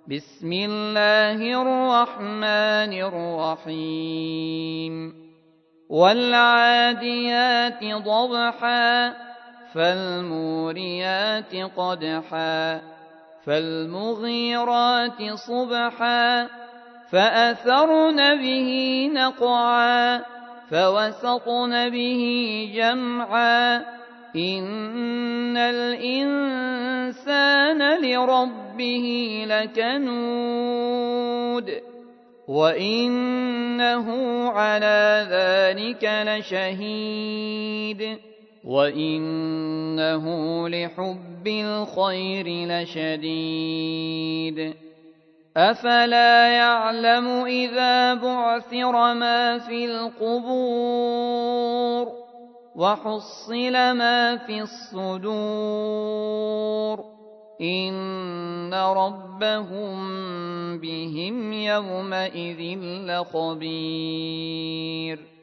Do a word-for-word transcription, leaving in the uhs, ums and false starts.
بسم الله الرحمن الرحيم والعاديات ضبحا فالموريات قدحا فالمغيرات صبحا فأثرن به نقعا فوسطن به جمعا إن الإنسان لربه لكنود وإنه على ذلك لشهيد وإنه لحب الخير لشديد أفلا يعلم إذا بعثر ما في القبور وحصل ما في الصدور إن ربهم بهم يومئذ لخبير